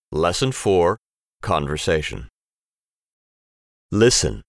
Lesson 4, Conversation. Listen.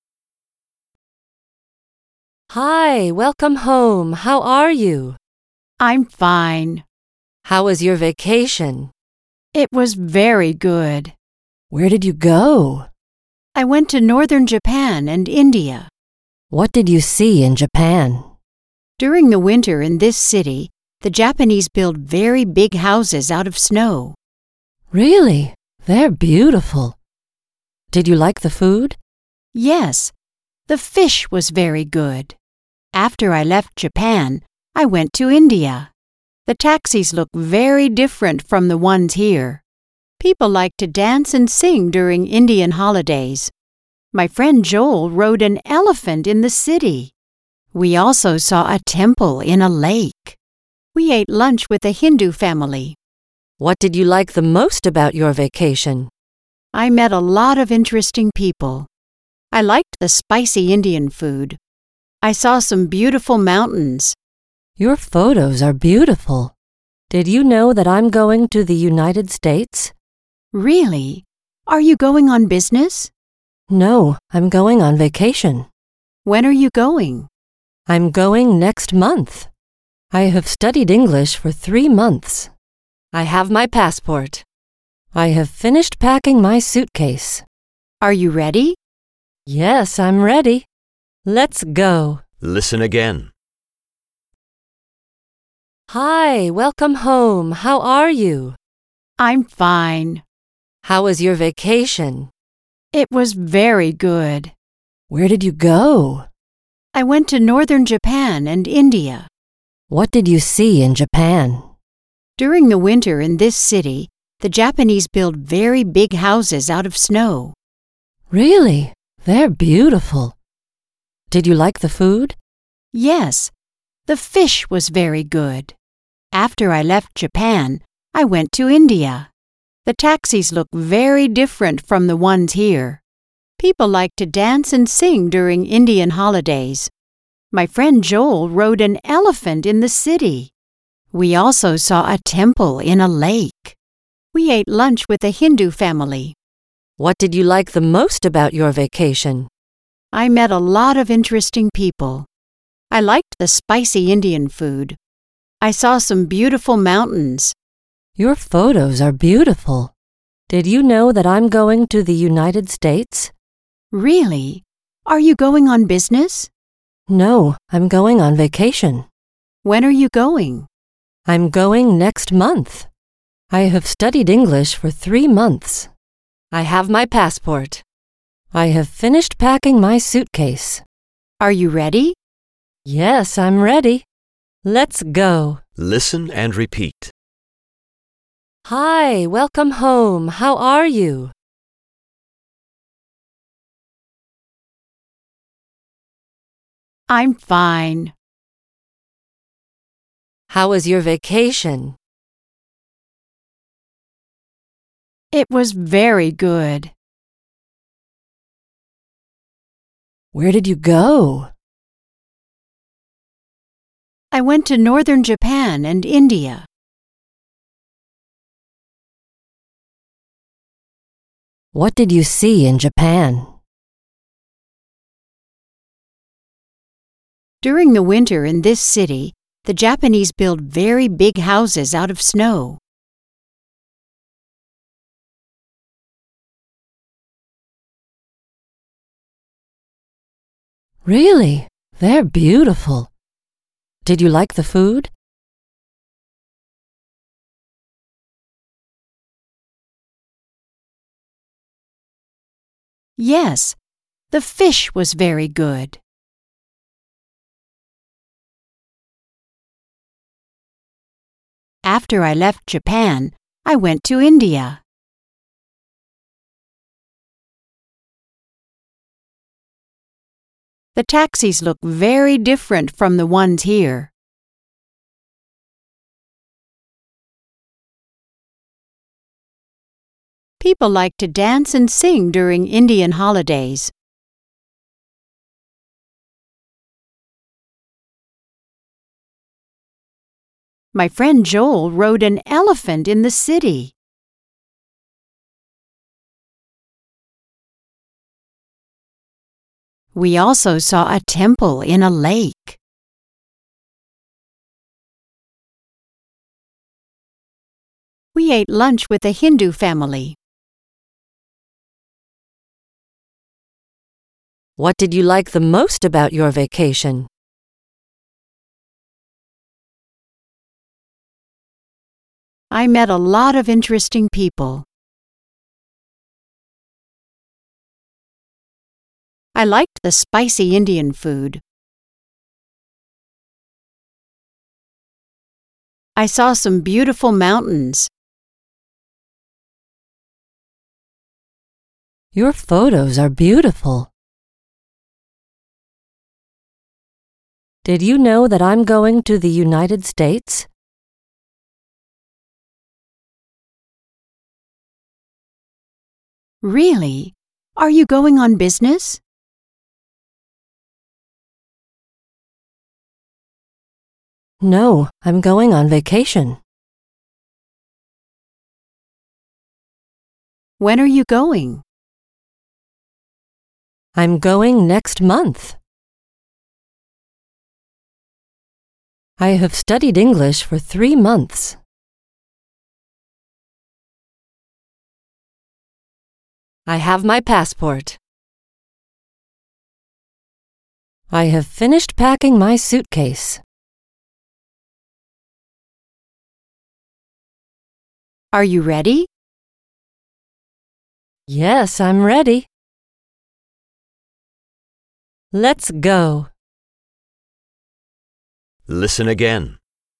Hi, welcome home. How are you? I'm fine. How was your vacation? It was very good. Where did you go? I went to northern Japan and India. What did you see in Japan? During the winter in this city, the Japanese build very big houses out of snow. Really? They're beautiful. Did you like the food? Yes, the fish was very good. After I left Japan, I went to India. The taxis look very different from the ones here. People like to dance and sing during Indian holidays. My friend Joel rode an elephant in the city. We also saw a temple in a lake. We ate lunch with a Hindu family. What did you like the most about your vacation? I met a lot of interesting people. I liked the spicy Indian food. I saw some beautiful mountains. Your photos are beautiful. Did you know that I'm going to the United States? Really? Are you going on business? No, I'm going on vacation. When are you going? I'm going next month. I have studied English for 3 months. I have my passport. I have finished packing my suitcase. Are you ready? Yes, I'm ready. Let's go. Listen again. Hi, welcome home. How are you? I'm fine. How was your vacation? It was very good. Where did you go? I went to northern Japan and India. What did you see in Japan? During the winter in this city, the Japanese build very big houses out of snow. Really? They're beautiful. Did you like the food? Yes, the fish was very good. After I left Japan, I went to India. The taxis look very different from the ones here. People like to dance and sing during Indian holidays. My friend Joel rode an elephant in the city. We also saw a temple in a lake. We ate lunch with a Hindu family. What did you like the most about your vacation? I met a lot of interesting people. I liked the spicy Indian food. I saw some beautiful mountains. Your photos are beautiful. Did you know that I'm going to the United States? Really? Are you going on business? No, I'm going on vacation. When are you going? I'm going next month. I have studied English for 3 months. I have my passport. I have finished packing my suitcase. Are you ready? Yes, I'm ready. Let's go. Listen and repeat. Hi, welcome home. How are you? I'm fine. How was your vacation? It was very good. Where did you go? I went to northern Japan and India. What did you see in Japan? During the winter in this city, the Japanese build very big houses out of snow. Really? They're beautiful. Did you like the food? Yes, the fish was very good. After I left Japan, I went to India. The taxis look very different from the ones here. People like to dance and sing during Indian holidays. My friend Joel rode an elephant in the city. We also saw a temple in a lake. We ate lunch with a Hindu family. What did you like the most about your vacation? I met a lot of interesting people. I liked the spicy Indian food. I saw some beautiful mountains. Your photos are beautiful. Did you know that I'm going to the United States? Really? Are you going on business? No, I'm going on vacation. When are you going? I'm going next month. I have studied English for 3 months. I have my passport. I have finished packing my suitcase. Are you ready? Yes, I'm ready. Let's go. Listen again.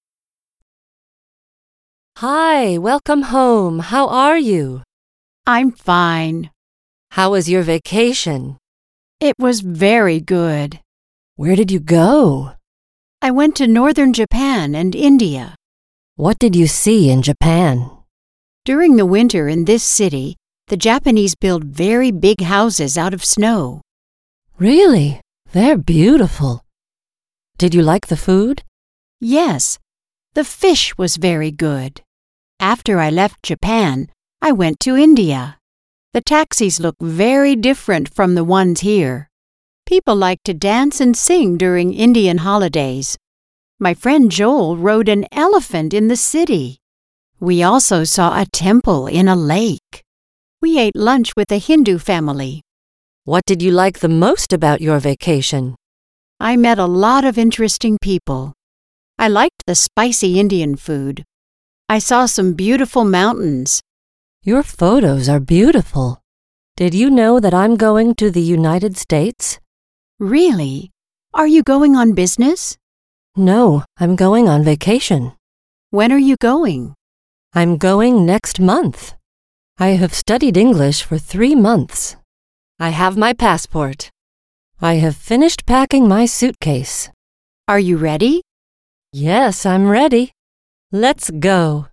Hi, welcome home. How are you? I'm fine. How was your vacation? It was very good. Where did you go? I went to northern Japan and India. What did you see in Japan? During the winter in this city, the Japanese build very big houses out of snow. Really? They're beautiful. Did you like the food? Yes, the fish was very good. After I left Japan, I went to India. The taxis look very different from the ones here. People like to dance and sing during Indian holidays. My friend Joel rode an elephant in the city. We also saw a temple in a lake. We ate lunch with a Hindu family. What did you like the most about your vacation? I met a lot of interesting people. I liked the spicy Indian food. I saw some beautiful mountains. Your photos are beautiful. Did you know that I'm going to the United States? Really? Are you going on business? No, I'm going on vacation. When are you going? I'm going next month. I have studied English for 3 months. I have my passport. I have finished packing my suitcase. Are you ready? Yes, I'm ready. Let's go.